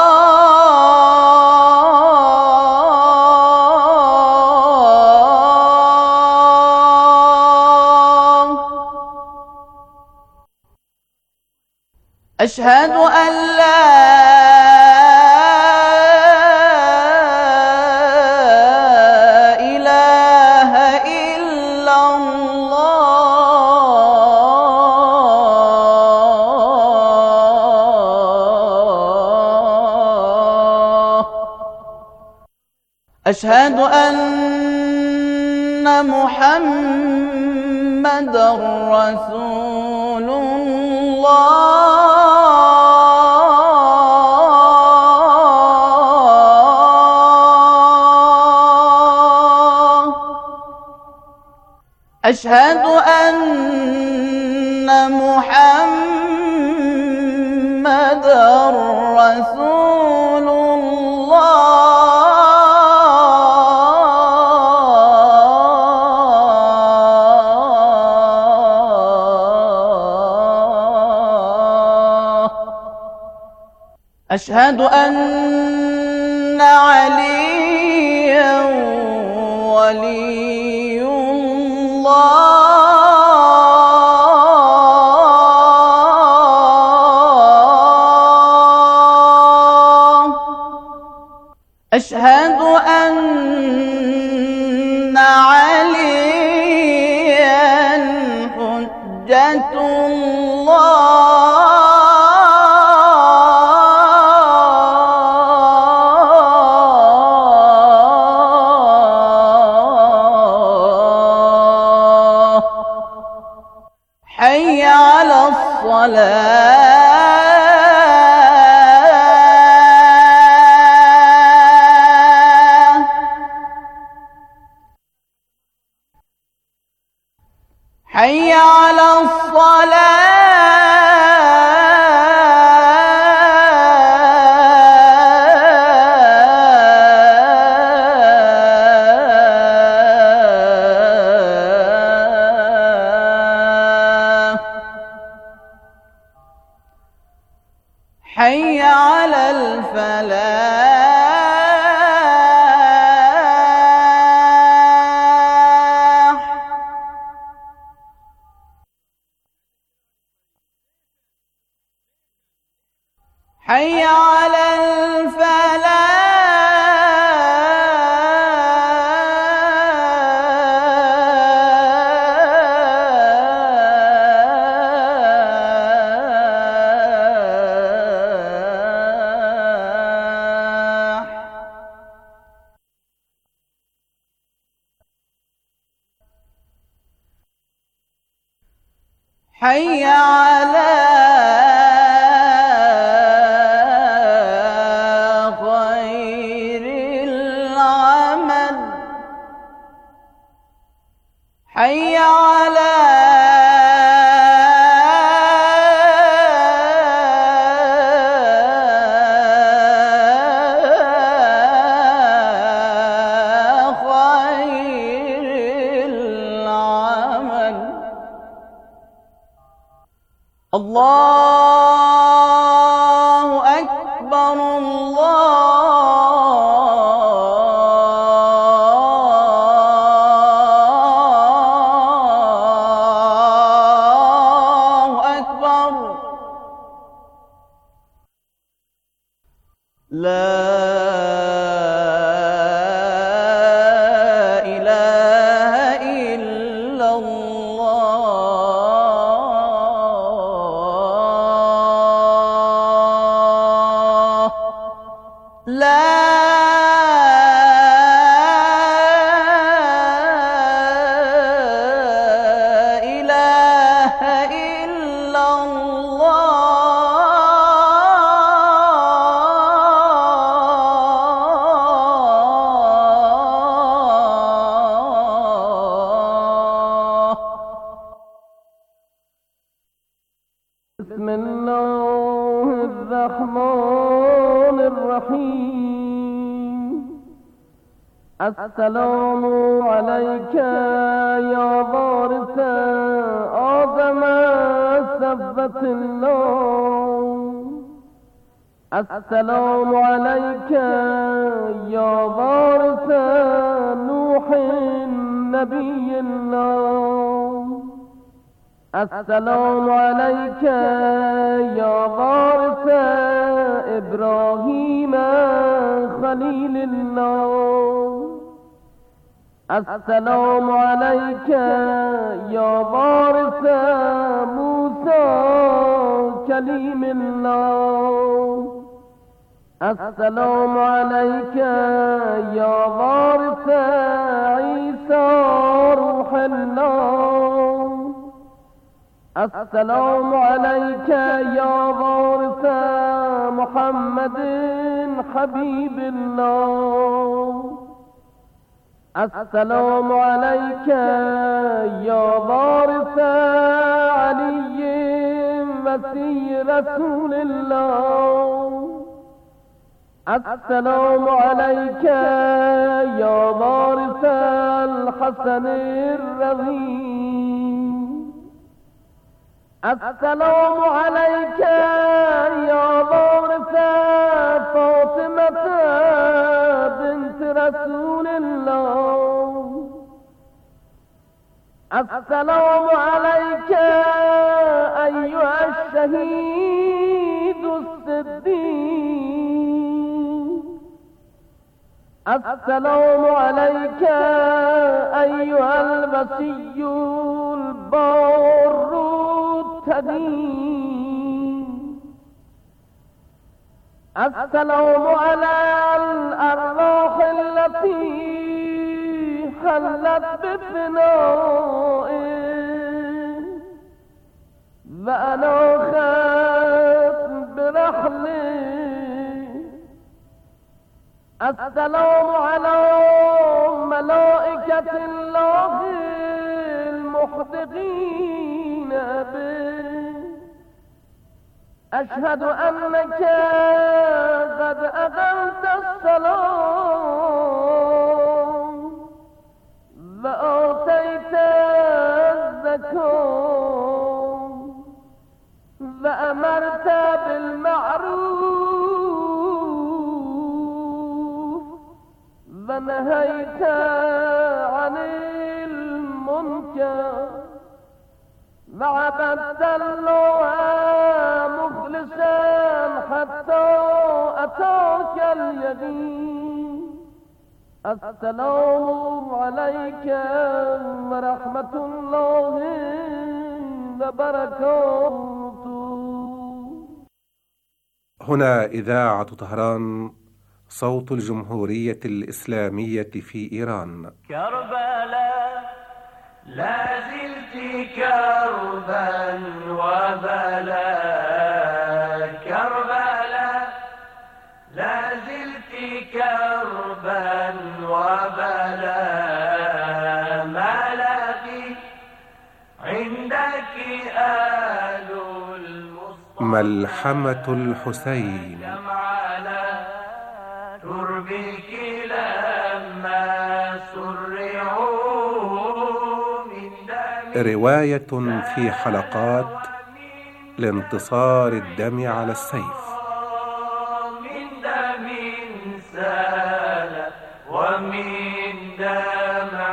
أشهد أن لا إله إلا الله أشهد أن محمدًا رسول الله أشهد أن محمدًا رسول الله أشهد أن عليًا ولي الله أشهد أن عليًا حجة الله حي على الصلاة حي على الصلاة حي على الفلاح حي على الفلاح حي على خير العمل حي على خير العمل الله أكبر الله أكبر لا إله إلا الله لا إله إلا الله بسم الله الرحمن الرحيم السلام عليك يا وارث آدم سبت الله. السلام عليك يا وارث نوح نبي الله. السلام عليك يا وارث إبراهيم خليل الله. السلام عليك يا وارث موسى كليم الله. السلام عليك يا وارث عيسى روح الله. السلام عليك يا وارث محمد حبيب الله. السلام عليك يا وارث علي مسيح رسول الله. السلام عليك يا وارث الحسن الرضي. السلام عليك يا وارث فاطمة بنت رسول الله. السلام عليك أيها الشهيد الصديق. السلام عليك أيها المسيح البار التدين. السلام على الأرواح التي حلت بفنائه وأنا خاف برحله. السلام على ملائكة الله المحدقين به. أشهد أنك قد أقمت الصلاة وآتيت الزكاة وأمرت بالمعروف ونهيت عن المنكر وعبدت الله مخلصا حتى أتاك اليقين. السلام عليك ورحمة الله وبركاته. هنا إذاعة طهران صوت الجمهورية الإسلامية في إيران. كربلاء لا زلت كربا وبلاء. كربلاء لا زلت كربا وبلاء. ما لقي عندك آل المصطفى ملحمة الحسين. على تربك لما سرعوا رواية في حلقات لانتصار الدم على السيف. من دم سال ومن دمع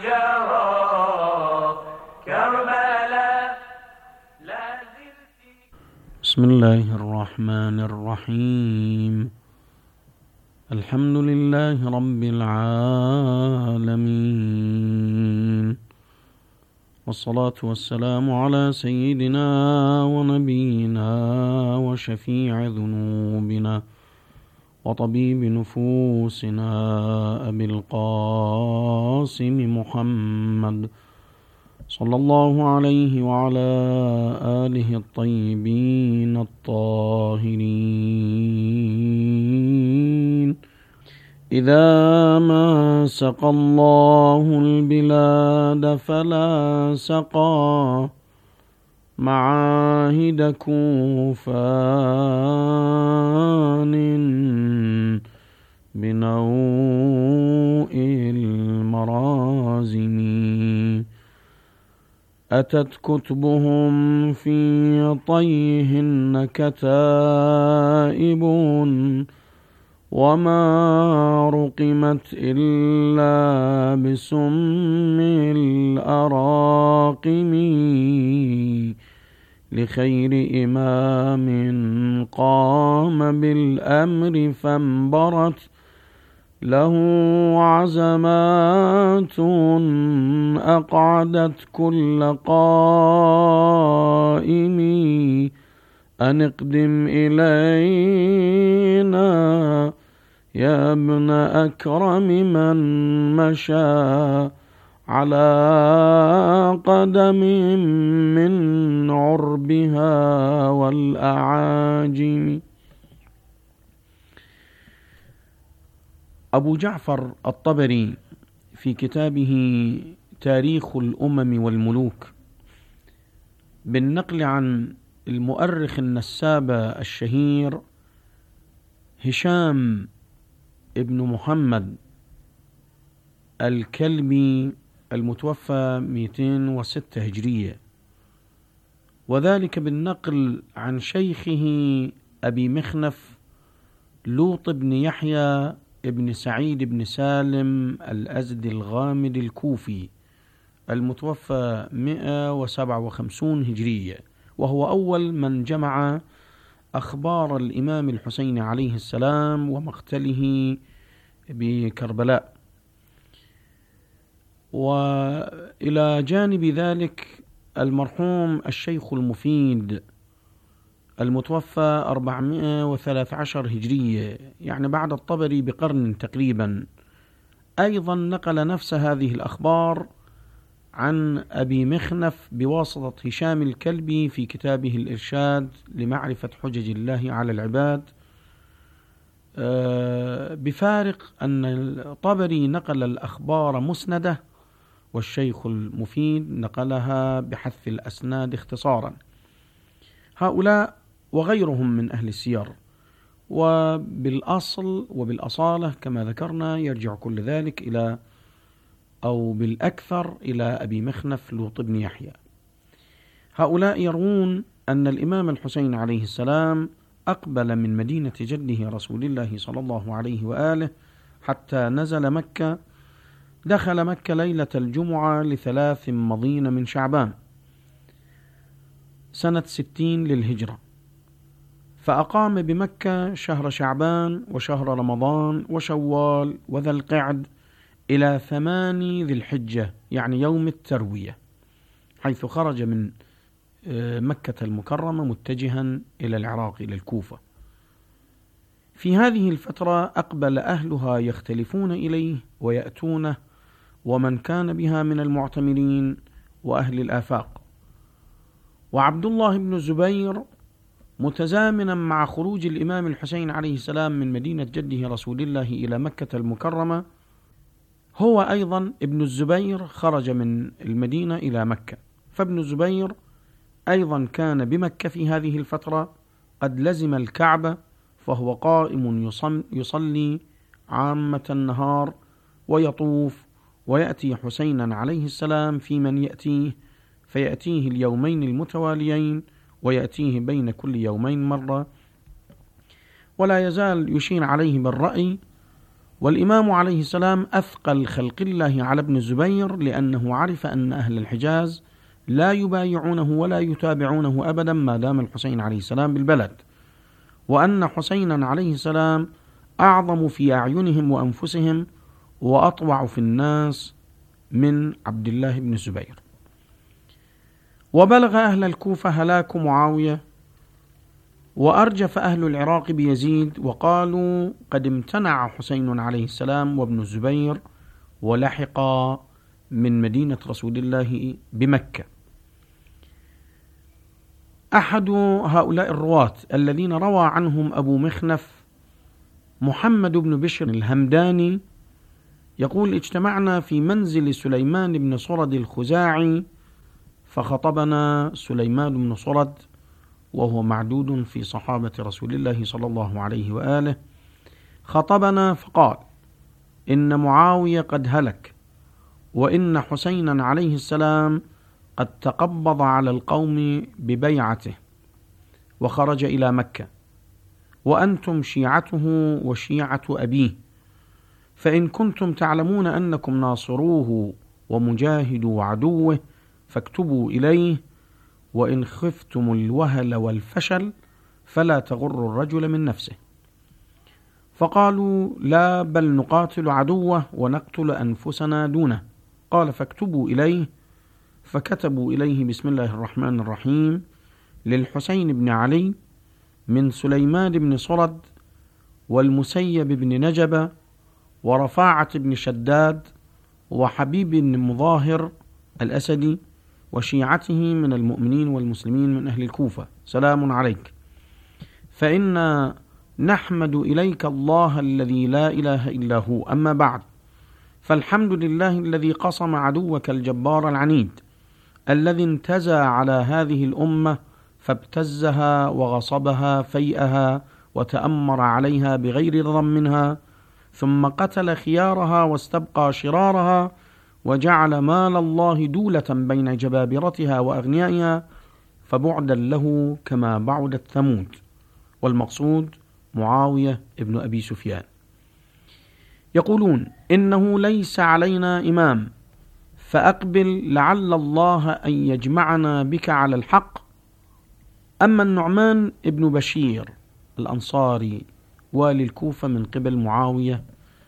جرى. كربلاء لا زلت. بسم الله الرحمن الرحيم. الحمد لله رب العالمين، والصلاة والسلام على سيدنا ونبينا وشفيع ذنوبنا وطبيب نفوسنا أبي القاسم محمد صلى الله عليه وعلى آله الطيبين الطاهرين. إذا ما سقى الله البلاد فلا سقى معاهد كوفان بنوء أتت كتبهم في طيهن كتائب وما رقمت إلا بسم الأراقم لخير إمام قام بالأمر فانبرت له عزمات أقعدت كل قائم أن اقدم إلينا يا ابن أكرم من مشى على قدم من عربها والأعاجم. أبو جعفر الطبري في كتابه تاريخ الأمم والملوك بالنقل عن المؤرخ النسابة الشهير هشام ابن محمد الكلبي المتوفى 206 هجرية، وذلك بالنقل عن شيخه أبي مخنف لوط بن يحيى ابن سعيد بن سالم الأزدي الغامدي الكوفي المتوفى 157 هجرية، وهو أول من جمع أخبار الإمام الحسين عليه السلام ومقتله بكربلاء. وإلى جانب ذلك المرحوم الشيخ المفيد المتوفى 413 هجرية، يعني بعد الطبري بقرن تقريبا، أيضا نقل نفس هذه الأخبار عن أبي مخنف بواسطة هشام الكلبي في كتابه الإرشاد لمعرفة حجج الله على العباد، بفارق أن الطبري نقل الأخبار مسندة والشيخ المفيد نقلها بحذف الأسناد اختصارا. هؤلاء وغيرهم من أهل السير، وبالأصل وبالأصالة كما ذكرنا يرجع كل ذلك إلى أو بالأكثر إلى أبي مخنف لوط بن يحيى. هؤلاء يروون أن الإمام الحسين عليه السلام أقبل من مدينة جده رسول الله صلى الله عليه وآله حتى نزل مكة، دخل مكة ليلة الجمعة ل3 مضين من شعبان سنة 60 للهجرة، فأقام بمكة شهر شعبان وشهر رمضان وشوال وذا القعد إلى 8 ذي الحجة، يعني يوم التروية، حيث خرج من مكة المكرمة متجها إلى العراق إلى الكوفة. في هذه الفترة أقبل أهلها يختلفون إليه ويأتونه، ومن كان بها من المعتمرين وأهل الآفاق. وعبد الله بن الزبير متزامنا مع خروج الإمام الحسين عليه السلام من مدينة جده رسول الله إلى مكة المكرمة، هو أيضا ابن الزبير خرج من المدينة إلى مكة، فابن الزبير أيضا كان بمكة في هذه الفترة، قد لزم الكعبة، فهو قائم يصلي عامة النهار ويطوف، ويأتي حسينا عليه السلام في من يأتيه، فيأتيه اليومين المتواليين ويأتيه بين كل يومين مرة، ولا يزال يشير عليه بالرأي. والإمام عليه السلام أثقل خلق الله على ابن الزبير، لأنه عرف أن أهل الحجاز لا يبايعونه ولا يتابعونه أبدا ما دام الحسين عليه السلام بالبلد، وأن حسينا عليه السلام أعظم في أعينهم وأنفسهم وأطوع في الناس من عبد الله بن الزبير. وبلغ أهل الكوفة هلاك معاوية، وأرجف أهل العراق بيزيد، وقالوا قد امتنع حسين عليه السلام وابن الزبير ولحقا من مدينة رسول الله بمكة. أحد هؤلاء الرواة الذين روى عنهم أبو مخنف محمد بن بشر الهمداني يقول: اجتمعنا في منزل سليمان بن صرد الخزاعي، فخطبنا سليمان بن صرد وهو معدود في صحابة رسول الله صلى الله عليه وآله، خطبنا فقال: إن معاوية قد هلك، وإن حسينا عليه السلام قد تقبض على القوم ببيعته وخرج إلى مكة، وأنتم شيعته وشيعة أبيه، فإن كنتم تعلمون أنكم ناصروه ومجاهدوا عدوه فاكتبوا إليه، وإن خفتم الوهل والفشل فلا تغروا الرجل من نفسه. فقالوا لا، بل نقاتل عدوه ونقتل أنفسنا دونه. قال فاكتبوا إليه. فكتبوا إليه بسم الله الرحمن الرحيم للحسين بن علي من سليمان بن صرد والمسيب بن نجبة ورفاعة بن شداد وحبيب بن مظاهر الأسدي وشيعته من المؤمنين والمسلمين من أهل الكوفة، سلام عليك، فإنا نحمد إليك الله الذي لا إله إلا هو، أما بعد، فالحمد لله الذي قصم عدوك الجبار العنيد الذي انتزع على هذه الأمة فابتزها وغصبها فيئها وتأمر عليها بغير رضا منها، ثم قتل خيارها واستبقى شرارها، وجعل مال الله دولة بين جبابرتها وأغنيائها، فبعدا له كما بعدت ثمود. والمقصود معاوية ابن أبي سفيان. يقولون إنه ليس علينا إمام فأقبل لعل الله أن يجمعنا بك على الحق. أما النعمان ابن بشير الأنصاري والي الكوفة من قبل معاوية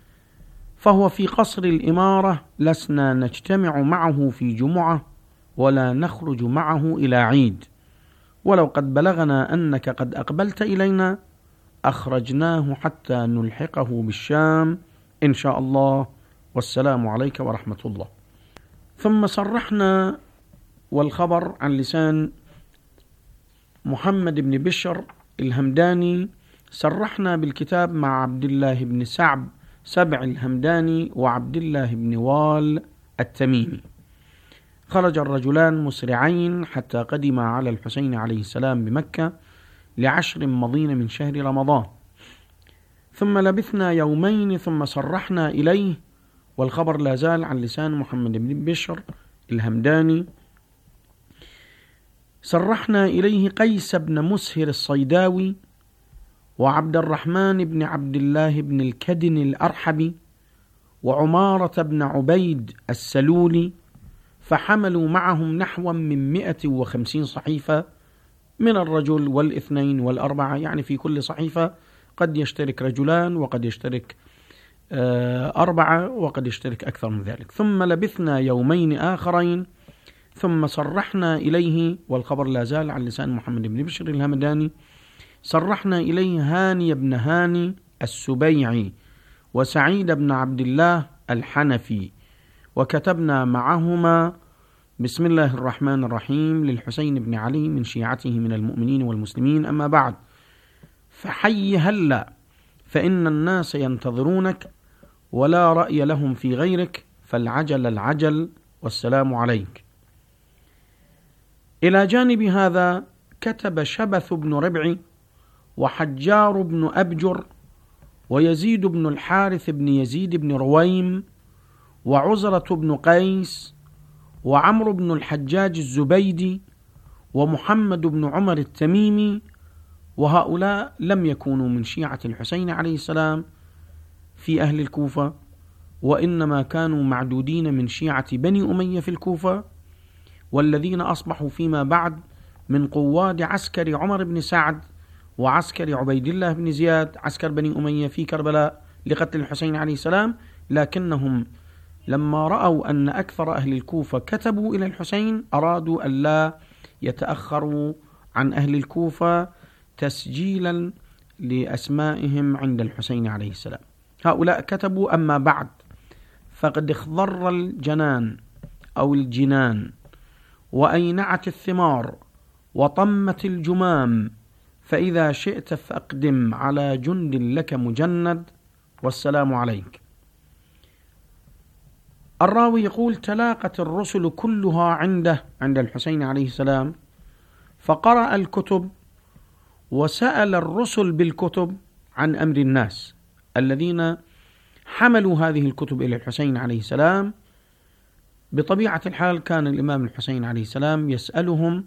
فهو في قصر الإمارة، لسنا نجتمع معه في جمعة ولا نخرج معه إلى عيد، ولو قد بلغنا أنك قد أقبلت إلينا أخرجناه حتى نلحقه بالشام إن شاء الله، والسلام عليك ورحمة الله. ثم صرحنا، والخبر عن لسان محمد بن بشر الهمداني، صرحنا بالكتاب مع عبد الله بن سبع الهمداني وعبد الله بن وال التميمي. خرج الرجلان مسرعين حتى قدما على الحسين عليه السلام بمكة ل10 مضين من شهر رمضان، ثم لبثنا يومين ثم صرحنا إليه، والخبر لا زال عن لسان محمد بن بشر الهمداني. صرحنا إليه قيس بن مسهر الصيداوي وعبد الرحمن بن عبد الله بن الكدن الأرحبي وعمارة بن عبيد السلولي، فحملوا معهم نحو من 150 صحيفة من الرجل والاثنين والأربعة، يعني في كل صحيفة قد يشترك رجلان وقد يشترك 4 وقد يشترك أكثر من ذلك. ثم لبثنا يومين آخرين ثم صرحنا إليه، والخبر لا زال عن لسان محمد بن بشر الهمداني، صرحنا إليه هاني بن هاني السبيعي وسعيد بن عبد الله الحنفي، وكتبنا معهما بسم الله الرحمن الرحيم للحسين بن علي من شيعته من المؤمنين والمسلمين، أما بعد، فحي هلا، فإن الناس ينتظرونك ولا رأي لهم في غيرك، فالعجل العجل، والسلام عليك. إلى جانب هذا كتب شبث بن ربعي وحجار بن أبجر ويزيد بن الحارث بن يزيد بن رويم وعزرة بن قيس وعمرو بن الحجاج الزبيدي ومحمد بن عمر التميمي، وهؤلاء لم يكونوا من شيعة الحسين عليه السلام في أهل الكوفة، وإنما كانوا معدودين من شيعة بني أمية في الكوفة، والذين أصبحوا فيما بعد من قواد عسكر عمر بن سعد وعسكر عبيد الله بن زياد عسكر بني أمية في كربلاء لقتل الحسين عليه السلام، لكنهم لما رأوا أن أكثر أهل الكوفة كتبوا إلى الحسين أرادوا ألا يتأخروا عن أهل الكوفة تسجيلا لأسمائهم عند الحسين عليه السلام. هؤلاء كتبوا أما بعد فقد اخضر الجنان أو الجنان وأينعت الثمار وطمت الجمام، فإذا شئت فأقدم على جند لك مجند، والسلام عليك. الراوي يقول تلاقت الرسل كلها عند الحسين عليه السلام، فقرأ الكتب وسأل الرسل بالكتب عن أمر الناس الذين حملوا هذه الكتب إلى الحسين عليه السلام، بطبيعة الحال كان الإمام الحسين عليه السلام يسألهم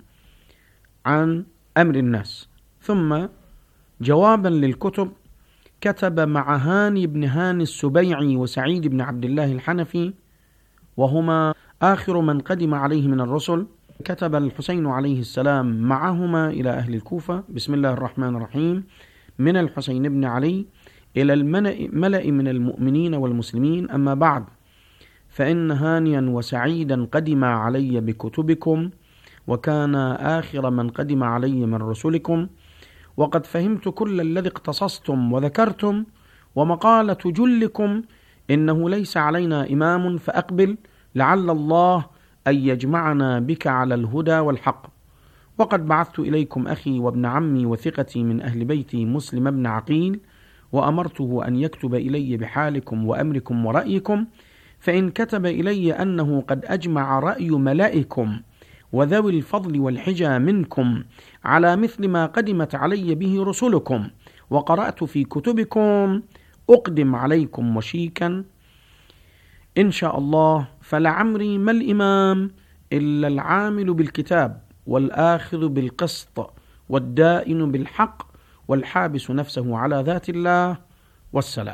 عن أمر الناس. ثم جوابا للكتب كتب مع هاني بن هاني السبيعي وسعيد بن عبد الله الحنفي، وهما آخر من قدم عليه من الرسل، كتب الحسين عليه السلام معهما إلى أهل الكوفة: بسم الله الرحمن الرحيم، من الحسين بن علي إلى الملأ من المؤمنين والمسلمين، أما بعد، فإن هانيا وسعيدا قدم علي بكتبكم، وكان آخر من قدم علي من رسلكم، وقد فهمت كل الذي اقتصصتم وذكرتم، ومقالة جلكم إنه ليس علينا إمام فأقبل، لعل الله أن يجمعنا بك على الهدى والحق. وقد بعثت إليكم أخي وابن عمي وثقتي من أهل بيتي مسلم بن عقيل، وأمرته أن يكتب إلي بحالكم وأمركم ورأيكم، فإن كتب إلي أنه قد أجمع رأي ملائكم وذوي الفضل والحجى منكم على مثل ما قدمت علي به رسلكم، وقرأت في كتبكم، أقدم عليكم وشيكا إن شاء الله، فلعمري ما الإمام إلا العامل بالكتاب، والآخذ بالقسط، والدائن بالحق، والحابس نفسه على ذات الله، والسلام.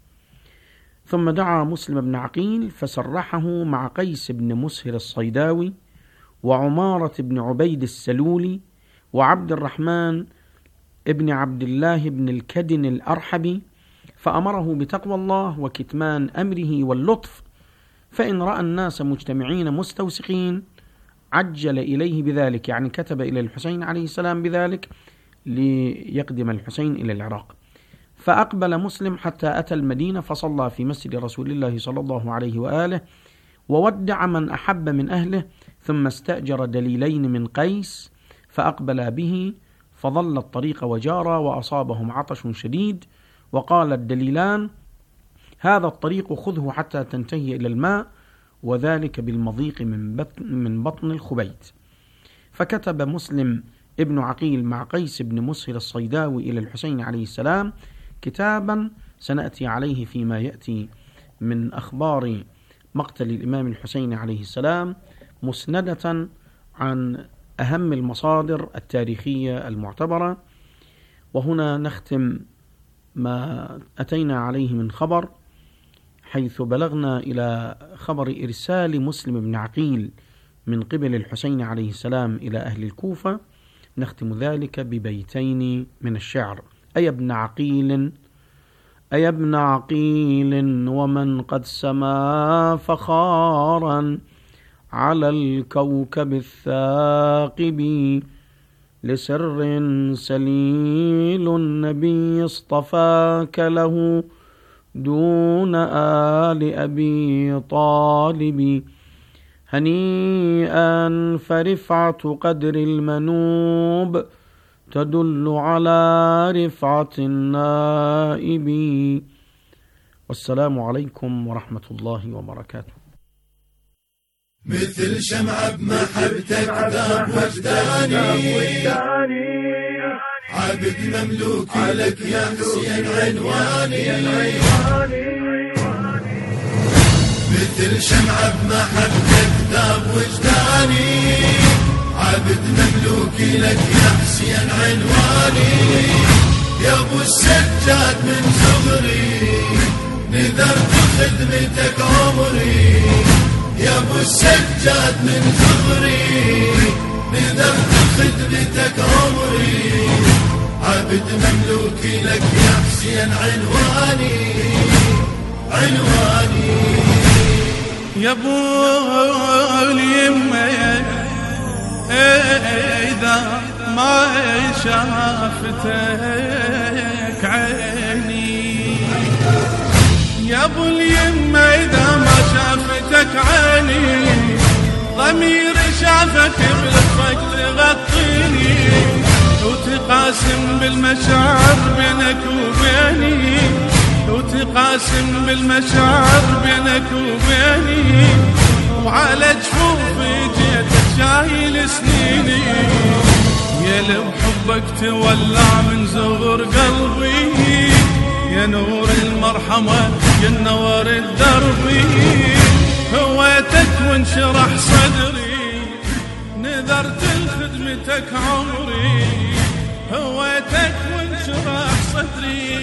ثم دعا مسلم بن عقيل فسرحه مع قيس بن مسهر الصيداوي، وعمارة بن عبيد السلولي، وعبد الرحمن ابن عبد الله بن الكدن الأرحبي، فأمره بتقوى الله وكتمان أمره واللطف، فإن رأى الناس مجتمعين مستوسقين عجل إليه بذلك، يعني كتب إلى الحسين عليه السلام بذلك ليقدم الحسين إلى العراق. فأقبل مسلم حتى أتى المدينة، فصلى في مسجد رسول الله صلى الله عليه وآله، وودع من أحب من أهله، ثم استأجر دليلين من قيس فأقبل به، فظل الطريق وجارى، وأصابهم عطش شديد، وقال الدليلان: هذا الطريق خذه حتى تنتهي إلى الماء، وذلك بالمضيق من بطن الخبيت. فكتب مسلم ابن عقيل مع قيس بن مسهر الصيداوي إلى الحسين عليه السلام كتابا سنأتي عليه فيما يأتي من أخبار مقتل الإمام الحسين عليه السلام، مسندة عن أهم المصادر التاريخية المعتبرة. وهنا نختم ما أتينا عليه من خبر، حيث بلغنا إلى خبر إرسال مسلم بن عقيل من قبل الحسين عليه السلام إلى أهل الكوفة. نختم ذلك ببيتين من الشعر: أي ابن عقيل، أي ابن عقيل، ومن قد سما فخارا على الكوكب الثاقب، لسر سليل النبي اصطفاك له دون آل أبي طالب، هنيئا فرفعة قدر المنوب تدل على رفعة النائب. والسلام عليكم ورحمة الله وبركاته. مثل شمعة بمحبتك ذاب وجداني، عبد مملوك لك يا حسين عنواني، مثل شمعة بمحبتك ذاب وجداني، عبد مملوك لك يا حسين عنواني، يا ابو السجاد من صغري نذرت خدمتك عمري، يا ابو السجاد من صغري نذرت خدمتك عمري، عبد مملوك لك يا حسين عنواني، عنواني. يا ابو اليمه إذا ما شافتك عيني، يا ابو اليمه إذا ما شافتك عيني، ضمير شافك بلطفك تغطيني، وتقاسم بالمشاعر بينك وبيني، وتقاسم بالمشاعر بينك وبيني، وعلى جفوفي جيتك شايل سنيني، يا لو حبك تولع من زغر قلبي، يا نور المرحمة يا نور الدربي، هويتك وانشرح صدري نذرت لخدمتك عمري هويتك وانشرح صدري